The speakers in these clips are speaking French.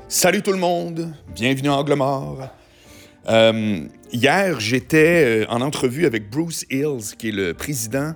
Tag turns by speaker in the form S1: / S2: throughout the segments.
S1: Salut tout le monde, bienvenue à Angle Mort. Hier, j'étais en entrevue avec Bruce Ills, qui est le président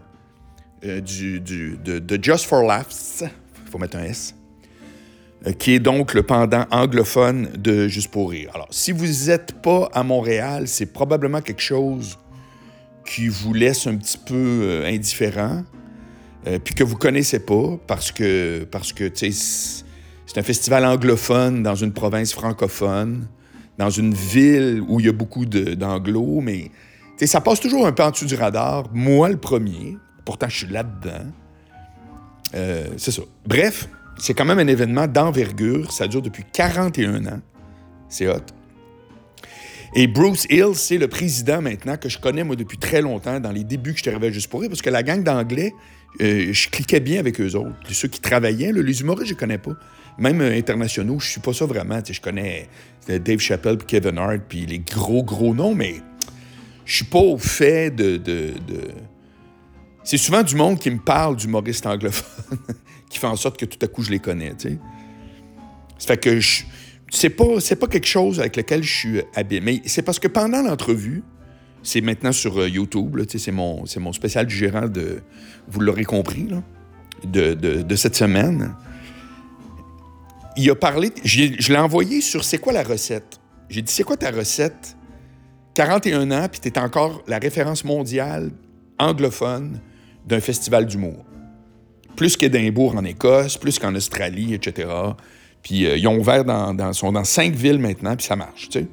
S1: de Just for Laughs, il faut mettre un S, qui est donc le pendant anglophone de Juste pour rire. Alors, si vous n'êtes pas à Montréal, c'est probablement quelque chose qui vous laisse un petit peu indifférent, puis que vous ne connaissez pas, parce que tu sais, c'est un festival anglophone dans une province francophone, dans une ville où il y a beaucoup d'anglos, mais ça passe toujours un peu en dessous du radar. Moi, le premier. Pourtant, je suis là-dedans. C'est ça. Bref, c'est quand même un événement d'envergure. Ça dure depuis 41 ans. C'est hot. Et Bruce Hill, c'est le président maintenant que je connais, moi, depuis très longtemps, dans les débuts que je suis arrivé à Juste pour rire, parce que la gang d'anglais, je cliquais bien avec eux autres. Ceux qui travaillaient, là, les humoristes, je les connais pas. Même internationaux, je suis pas ça vraiment. Je connais Dave Chappelle, puis Kevin Hart, puis les gros noms, mais je suis pas au fait de... C'est souvent du monde qui me parle d'humoristes anglophones, qui fait en sorte que tout à coup, je les connais, tu sais. Ça fait que c'est pas quelque chose avec lequel je suis habile. Mais c'est parce que pendant l'entrevue, c'est maintenant sur YouTube, là, c'est mon spécial du gérant de... Vous l'aurez compris, là, de cette semaine. Il a parlé... Je l'ai envoyé sur « C'est quoi la recette? » J'ai dit « C'est quoi ta recette? 41 ans, puis t'es encore la référence mondiale anglophone d'un festival d'humour. Plus qu'Édimbourg en Écosse, plus qu'en Australie, etc. Puis ils ont ouvert sont dans 5 villes maintenant, puis ça marche, tu sais.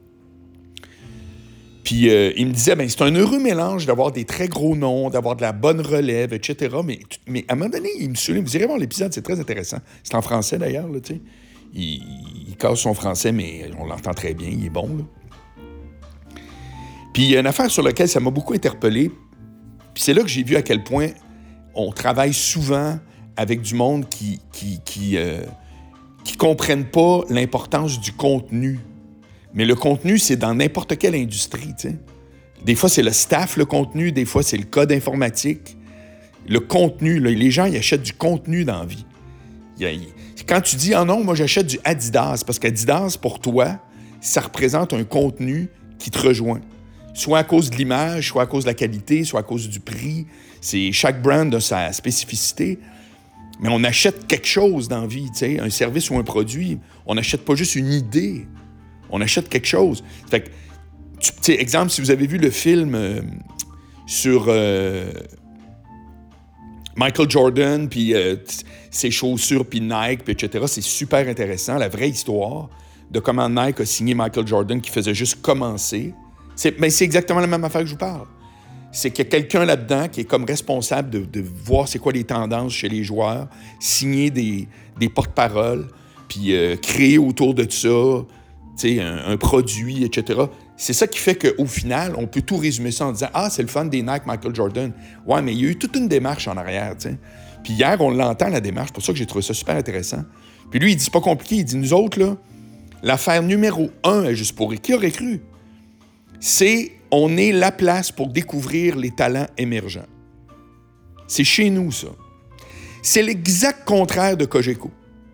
S1: Puis il me disait, c'est un heureux mélange d'avoir des très gros noms, d'avoir de la bonne relève, etc. Mais à un moment donné, il me souligne, vous irez voir l'épisode, c'est très intéressant. C'est en français d'ailleurs, là, tu sais. Il casse son français, mais on l'entend très bien, il est bon, là. Puis il y a une affaire sur laquelle ça m'a beaucoup interpellé, puis c'est là que j'ai vu à quel point on travaille souvent avec du monde qui comprennent pas l'importance du contenu. Mais le contenu, c'est dans n'importe quelle industrie, tu sais. Des fois, c'est le staff, le contenu. Des fois, c'est le code informatique. Le contenu, là, les gens, ils achètent du contenu dans la vie. Quand tu dis « Ah non, moi, j'achète du Adidas », parce qu'Adidas, pour toi, ça représente un contenu qui te rejoint. Soit à cause de l'image, soit à cause de la qualité, soit à cause du prix. Chaque brand a sa spécificité. Mais on achète quelque chose dans la vie, tu sais, un service ou un produit. On n'achète pas juste une idée. On achète quelque chose. Fait que, tu sais, exemple, si vous avez vu le film sur Michael Jordan, puis ses chaussures, puis Nike, puis etc., c'est super intéressant, la vraie histoire de comment Nike a signé Michael Jordan qui faisait juste commencer. Mais c'est exactement la même affaire que je vous parle. C'est qu'il y a quelqu'un là-dedans qui est comme responsable de voir c'est quoi les tendances chez les joueurs, signer des porte-paroles, puis créer autour de ça un produit, etc. C'est ça qui fait qu'au final, on peut tout résumer ça en disant « Ah, c'est le fun des Nike Michael Jordan. » Ouais, mais il y a eu toute une démarche en arrière, tu sais. Puis hier, on l'entend, la démarche. C'est pour ça que j'ai trouvé ça super intéressant. Puis lui, il dit « C'est pas compliqué. » Il dit « Nous autres, là, l'affaire numéro 1 à Juste pour rire, qui aurait cru? C'est on est la place pour découvrir les talents émergents. C'est chez nous, ça. C'est l'exact contraire de Cogeco.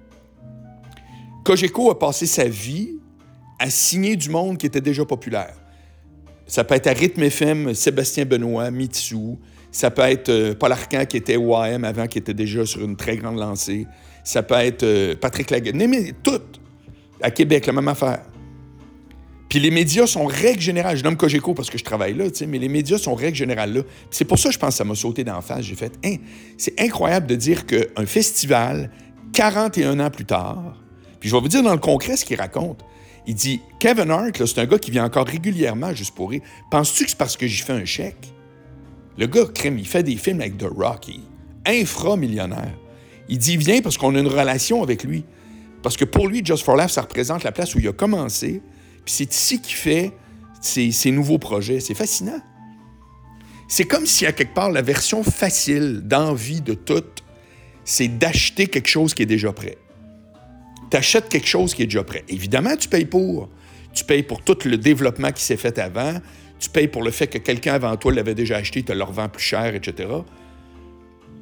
S1: Cogeco a passé sa vie à signer du monde qui était déjà populaire. Ça peut être à Rythme FM, Sébastien Benoît, Mitsou. Ça peut être Paul Arcand, qui était OAM avant, qui était déjà sur une très grande lancée. Ça peut être Patrick Laguette. Mais tout. À Québec, la même affaire. Puis les médias sont règle générale. Je nomme Cogeco parce que je travaille là, tu sais, mais les médias sont règle générale là. Puis c'est pour ça, je pense, que ça m'a sauté d'en face. J'ai fait, c'est incroyable de dire qu'un festival, 41 ans plus tard, puis je vais vous dire dans le concret ce qu'il raconte. Il dit, Kevin Hart, là, c'est un gars qui vient encore régulièrement Juste pour rire. Penses-tu que c'est parce que j'y fais un chèque? Le gars, crème, il fait des films avec The Rock. Il est infra-millionnaire. Il dit, il vient parce qu'on a une relation avec lui. Parce que pour lui, Just for Laughs, ça représente la place où il a commencé. Puis c'est ici qu'il fait ses nouveaux projets. C'est fascinant. C'est comme si, à quelque part, la version facile d'envie de tout, c'est d'acheter quelque chose qui est déjà prêt. Tu achètes quelque chose qui est déjà prêt. Évidemment, tu payes pour. Tu payes pour tout le développement qui s'est fait avant. Tu payes pour le fait que quelqu'un avant toi l'avait déjà acheté, te le revend plus cher, etc.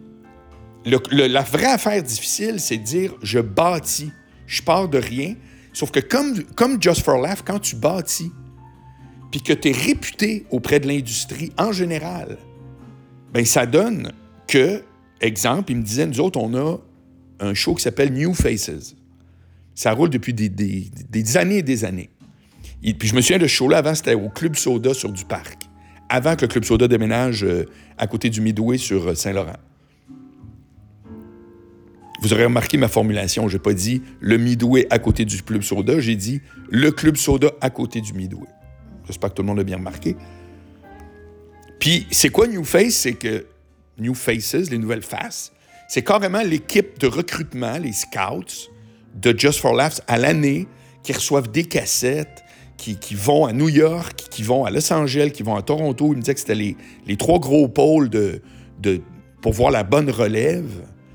S1: La vraie affaire difficile, c'est de dire, je bâtis. Je pars de rien. Sauf que comme Just for Laugh, quand tu bâtis, puis que tu es réputé auprès de l'industrie en général, bien, ça donne que, exemple, il me disait, nous autres, on a un show qui s'appelle New Faces. Ça roule depuis des années et des années. Puis je me souviens de ce show-là, avant, c'était au Club Soda sur du Parc. Avant que le Club Soda déménage à côté du Midway sur Saint-Laurent. Vous aurez remarqué ma formulation. Je n'ai pas dit le Midway à côté du Club Soda. J'ai dit le Club Soda à côté du Midway. J'espère que tout le monde a bien remarqué. Puis, c'est quoi New Face? C'est que New Faces, les nouvelles faces, c'est carrément l'équipe de recrutement, les scouts de Just for Laughs à l'année qui reçoivent des cassettes, qui vont à New York, qui vont à Los Angeles, qui vont à Toronto. Il me disait que c'était les 3 gros pôles pour voir la bonne relève.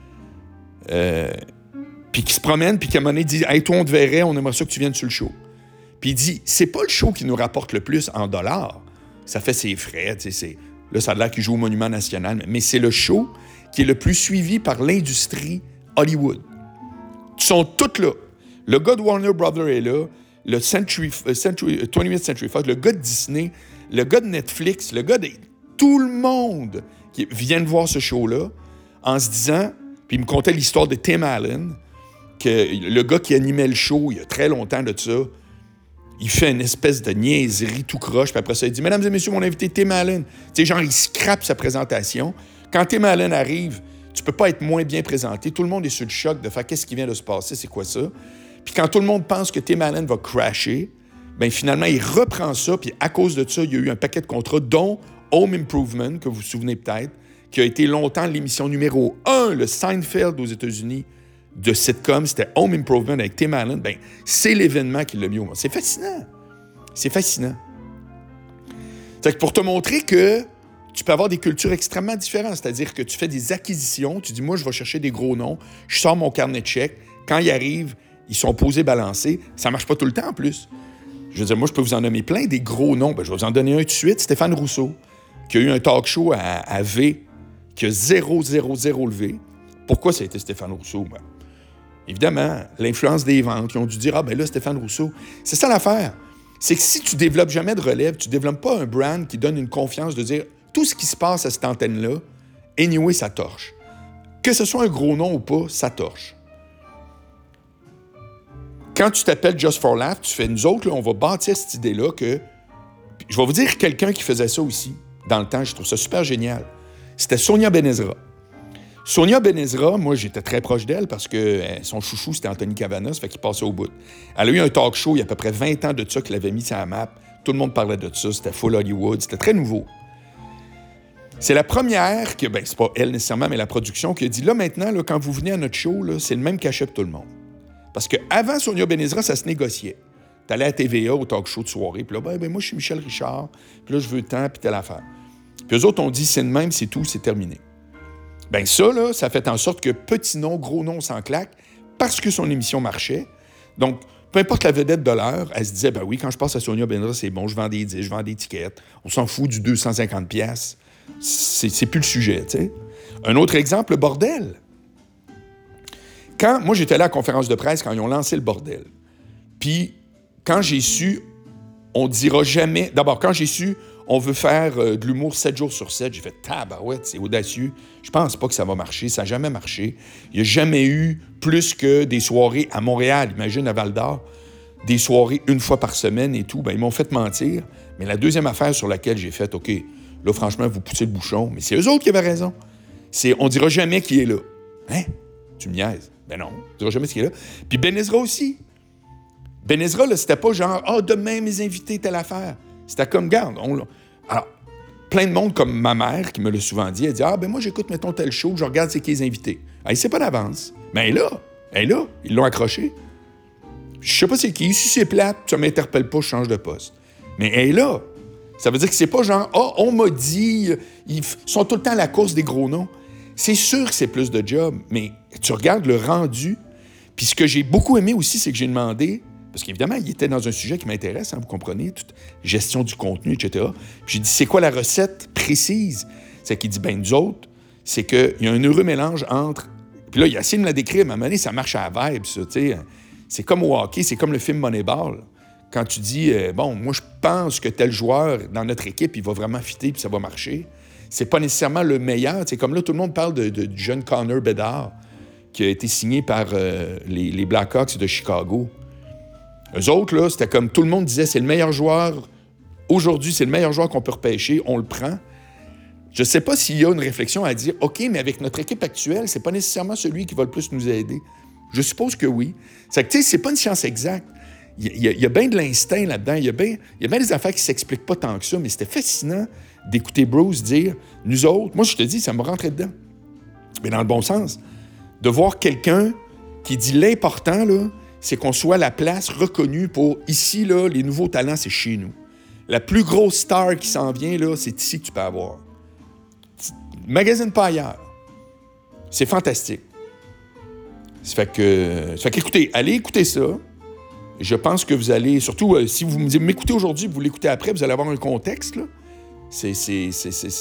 S1: Puis qui se promènent, puis qu'à un moment donné, dit « Hey, toi, on te verrait, on aimerait ça que tu viennes sur le show. » Puis il dit « C'est pas le show qui nous rapporte le plus en dollars. Ça fait ses frais, tu sais. Là, ça a l'air qu'il joue au Monument National, mais c'est le show qui est le plus suivi par l'industrie Hollywood. Ils sont tous là. Le gars de Warner Brothers est là, le 20th Century Fox, le gars de Disney, le gars de Netflix, le gars de... Tout le monde qui vient de voir ce show-là en se disant... Puis il me contait l'histoire de Tim Allen, que le gars qui animait le show il y a très longtemps de ça, il fait une espèce de niaiserie tout croche, puis après ça, il dit « Mesdames et messieurs, mon invité Tim Allen. » Tu sais, genre, il scrape sa présentation. Quand Tim Allen arrive, tu peux pas être moins bien présenté. Tout le monde est sur le choc de faire « Qu'est-ce qui vient de se passer? C'est quoi ça? » Puis quand tout le monde pense que Tim Allen va crasher, bien finalement, il reprend ça, puis à cause de ça, il y a eu un paquet de contrats, dont Home Improvement, que vous vous souvenez peut-être, qui a été longtemps l'émission numéro 1, le Seinfeld aux États-Unis de sitcom, c'était Home Improvement avec Tim Allen. Bien, c'est l'événement qui l'a mis au monde. C'est fascinant. C'est fascinant. C'est que pour te montrer que tu peux avoir des cultures extrêmement différentes, c'est-à-dire que tu fais des acquisitions, tu dis, moi, je vais chercher des gros noms, je sors mon carnet de chèques, quand ils arrivent, ils sont posés, balancés. Ça ne marche pas tout le temps, en plus. Je veux dire, moi, je peux vous en nommer plein, des gros noms. Bien, je vais vous en donner un tout de suite, Stéphane Rousseau, qui a eu un talk show à V, qui a 0 levé. Pourquoi ça a été Stéphane Rousseau? Ben, évidemment, l'influence des ventes, qui ont dû dire « Ah, ben là, Stéphane Rousseau. » C'est ça l'affaire. C'est que si tu ne développes jamais de relève, tu ne développes pas un brand qui donne une confiance de dire « Tout ce qui se passe à cette antenne-là, anyway, ça torche. » Que ce soit un gros nom ou pas, ça torche. Quand tu t'appelles Just for Laugh, tu fais nous autres, là, on va bâtir cette idée-là que... Je vais vous dire quelqu'un qui faisait ça aussi, dans le temps, je trouve ça super génial. C'était Sonia Benezra. Sonia Benezra, moi, j'étais très proche d'elle parce que son chouchou, c'était Anthony Cavana, ça fait qu'il passait au bout. Elle a eu un talk show il y a à peu près 20 ans de ça qu'il avait mis sur la map. Tout le monde parlait de ça, c'était full Hollywood, c'était très nouveau. C'est la première, que, ben, c'est pas elle nécessairement, mais la production, qui a dit, là, maintenant, là, quand vous venez à notre show, là, c'est le même cachet pour tout le monde. Parce qu'avant Sonia Benezra, ça se négociait. T'allais à TVA, au talk show de soirée, puis là, ben, moi, je suis Michel Richard, puis là, je veux tant, puis telle affaire. Puis eux autres ont dit, c'est le même, c'est tout, c'est terminé. Bien ça, là, ça fait en sorte que petit nom, gros nom s'en claque parce que son émission marchait. Donc, peu importe la vedette de l'heure, elle se disait, ben oui, quand je passe à Sonia Benezra, c'est bon, je vends des disques, je vends des tickets. On s'en fout du 250$. C'est plus le sujet, tu sais. Un autre exemple, le bordel. Moi, j'étais là à la conférence de presse quand ils ont lancé le bordel. Puis, quand j'ai su, on dira jamais... D'abord, quand j'ai su... On veut faire de l'humour 7 jours sur 7. J'ai fait « Tabarouette, c'est audacieux. Je pense pas que ça va marcher. Ça n'a jamais marché. Il n'y a jamais eu plus que des soirées à Montréal. Imagine à Val-d'Or, des soirées une fois par semaine et tout. Ben, ils m'ont fait mentir. Mais la deuxième affaire sur laquelle j'ai fait « OK, là, franchement, vous poussez le bouchon. » Mais c'est eux autres qui avaient raison. On dira jamais qui est là. Hein? Tu me niaises? Ben non, on dira jamais qui est là. Puis Benezra aussi. Benezra, là, c'était pas genre « Ah, demain, mes invités, telle affaire. » C'était comme, garde, alors, plein de monde comme ma mère, qui me l'a souvent dit, elle dit « Ah, ben moi, j'écoute, mettons, tel show, je regarde c'est qui les invités. » Elle sait pas d'avance. Mais elle est là, ils l'ont accroché. Je sais pas c'est qui, si c'est plate, ça m'interpelle pas, je change de poste. Mais elle est là. Ça veut dire que c'est pas genre « Ah, on m'a dit, ils sont tout le temps à la course des gros noms. » C'est sûr que c'est plus de job, mais tu regardes le rendu. Puis ce que j'ai beaucoup aimé aussi, c'est que j'ai demandé... Parce qu'évidemment, il était dans un sujet qui m'intéresse, hein, vous comprenez, toute gestion du contenu, etc. Puis j'ai dit, c'est quoi la recette précise? C'est qu'il dit, ben nous autres, c'est qu'il y a un heureux mélange entre... Puis là, il a essayé de me la décrire, mais à un moment donné, ça marche à la vibe, ça, tu sais. C'est comme au hockey, c'est comme le film Moneyball. Quand tu dis, bon, moi, je pense que tel joueur dans notre équipe, il va vraiment fitter puis ça va marcher. C'est pas nécessairement le meilleur. C'est comme là, tout le monde parle du jeune Connor Bedard qui a été signé par les Blackhawks de Chicago. Eux autres, là, c'était comme tout le monde disait, c'est le meilleur joueur. Aujourd'hui, c'est le meilleur joueur qu'on peut repêcher. On le prend. Je ne sais pas s'il y a une réflexion à dire, OK, mais avec notre équipe actuelle, c'est pas nécessairement celui qui va le plus nous aider. Je suppose que oui. C'est que, tu sais, c'est pas une science exacte. Il y a bien de l'instinct là-dedans. Il y a bien des affaires qui ne s'expliquent pas tant que ça, mais c'était fascinant d'écouter Bruce dire, nous autres, moi, je te dis, ça me rentrait dedans. Mais dans le bon sens. De voir quelqu'un qui dit l'important, là, c'est qu'on soit la place reconnue pour ici, là, les nouveaux talents, c'est chez nous. La plus grosse star qui s'en vient, là, c'est ici que tu peux avoir. Magazine pas ailleurs. C'est fantastique. Ça fait qu'écoutez, allez écouter ça. Je pense que vous allez, surtout si vous m'écoutez aujourd'hui, vous l'écoutez après, vous allez avoir un contexte, là. C'est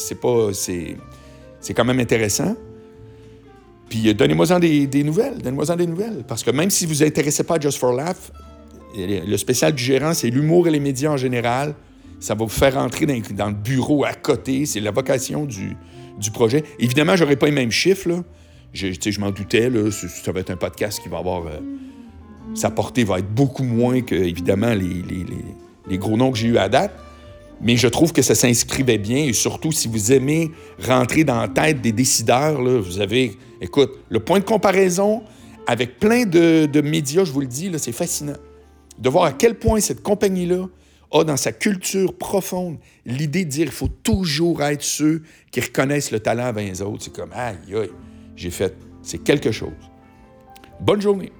S1: quand même intéressant. Puis donnez-moi-en des nouvelles. Donnez-moi-en des nouvelles. Parce que même si vous ne vous intéressez pas à Just for Laugh, le spécial du gérant, c'est l'humour et les médias en général. Ça va vous faire rentrer dans le bureau à côté. C'est la vocation du projet. Évidemment, je n'aurai pas les mêmes chiffres, là. Je m'en doutais, là. Ça va être un podcast qui va avoir... sa portée va être beaucoup moins que, évidemment, les gros noms que j'ai eus à date. Mais je trouve que ça s'inscrivait bien. Et surtout, si vous aimez rentrer dans la tête des décideurs, là, vous avez... Écoute, le point de comparaison avec plein de médias, je vous le dis, là, c'est fascinant. De voir à quel point cette compagnie-là a dans sa culture profonde l'idée de dire qu'il faut toujours être ceux qui reconnaissent le talent avant les autres. C'est comme, aïe, aïe, j'ai fait... C'est quelque chose. Bonne journée.